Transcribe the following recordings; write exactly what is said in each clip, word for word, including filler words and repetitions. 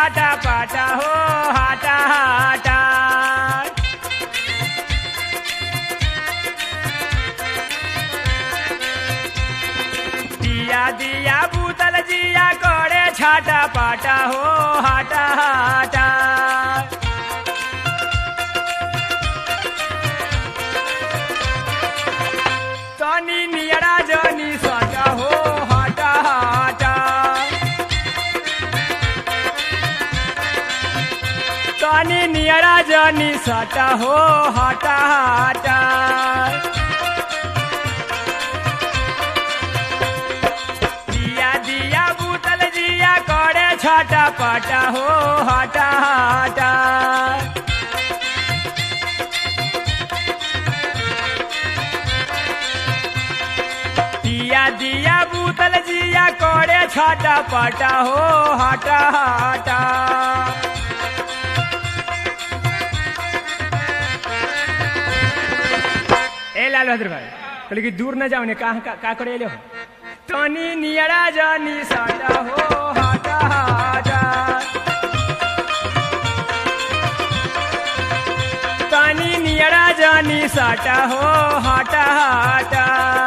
छाटा पाटा हो हाटा हाटा। दिया दिया बूतल जिया करे छाटा पाटा हो हाटा हाटा। तनी नियरा जनी सटा हो हाटा हाटा। तनी नियरा जनी सटा हो हाटा हाटा। दिया दिया बूतल जिया करे छाटा पाटा हो हाटा हाटा। दिया दिया बूतल जिया करे छाटा पाटा हो हाटा हाटा। ए लाल बहादुर भाई कहले कि दूर न जाओ ने कहाँ का, का करे ले हो। तनी नियरा जानी साटा हो हाटा हाटा। तनी नियरा जानी साटा हो हाटा हाटा।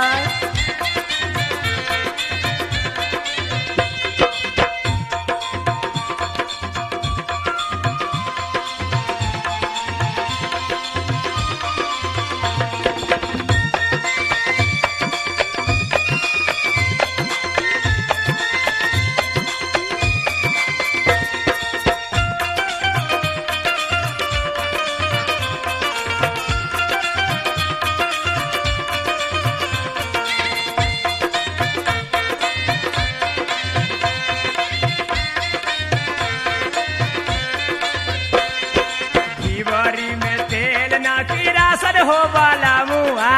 हो वाला मुआ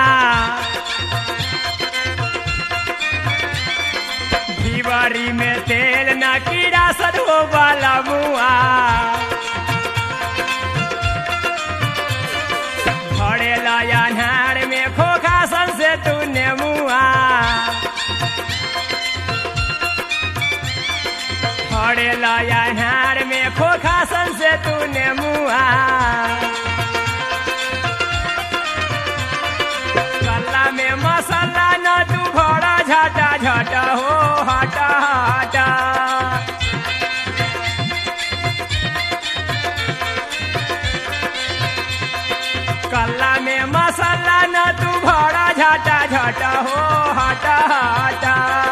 दीवारी में तेल ना कीड़ा सद हो वाला मुआ। भरे लाया नार में खोखा सन से तूने मुआ। भरे लाया नार में खोखा सन से तूने मुआ। में मसाला न तू भरा झाटा झाटा हो हाटा हाटा। कल्ला में मसाला न तू भरा झाटा झाटा हो हाटा हाटा।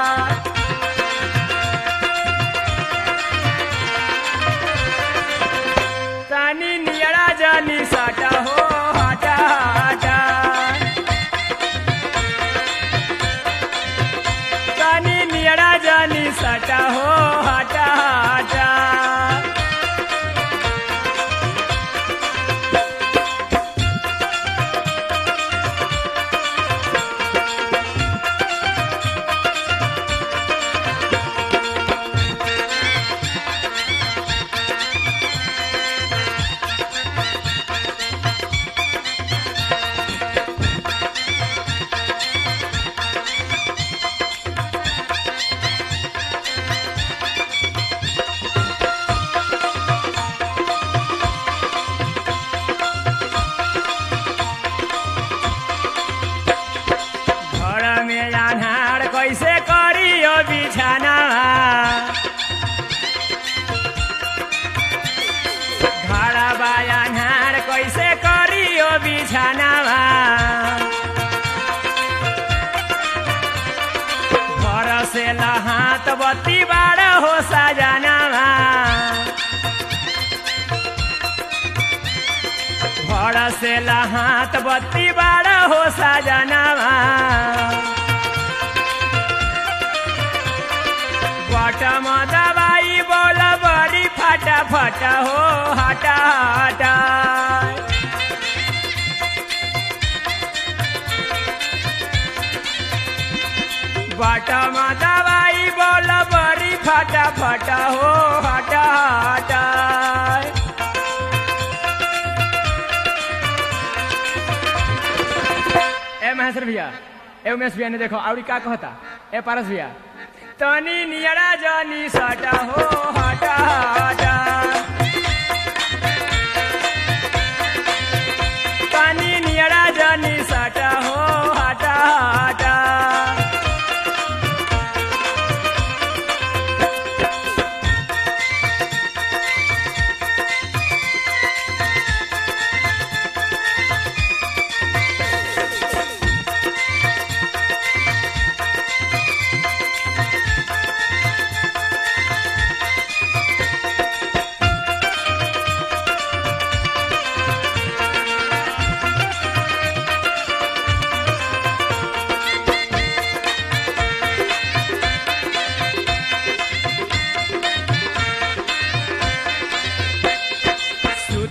तानी नियरा जानी साटा हो हाटा हाटा। जानी सटा हो हाटा हाटा। कैसे करियो बिछाना घड़ा बाया नार कैसे करियो बिछाना। घर से लहात बत्ती बाड़ा हो सजाना। घर से लहात बत्ती बाड़ा हो सजाना। बटम दवाई बोल बड़ी फटा फटा हो हाटा हाटा। बटम दवाई बोल बड़ी फटा फटा हो हाटा हाटा। ए महेश्वर भैया ए उमेश भैया ने देखो आवड़ी का कहता। ए पारस भैया तनी नियरा जानी साटा हो हाटा हाटा।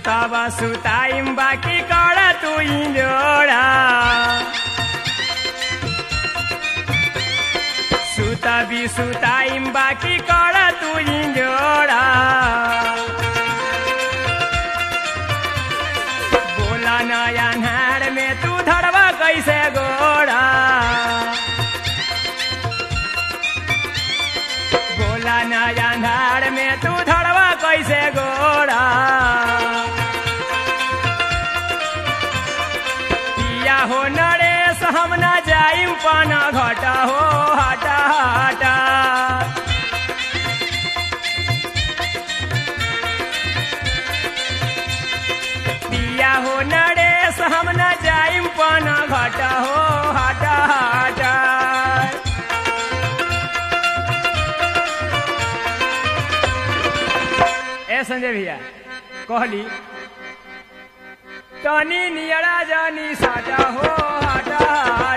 सुतब सुताइम बाकी कर तू जोड़ा सुतबी सुताइम बाकी कर तू जोड़ा बोला नया नार में तू धरवा कैसे गोड़ा बोला नया नार में तू धरवा कैसे गोड़ा पिया हो नरेश हम न जाइम पाना घटा हो हटा हटा पिया हो नरेश हम न जाइम पाना घटा हो हटा हटा ए संजय भैया कहली तनी नियरा जानी साटा हो हटा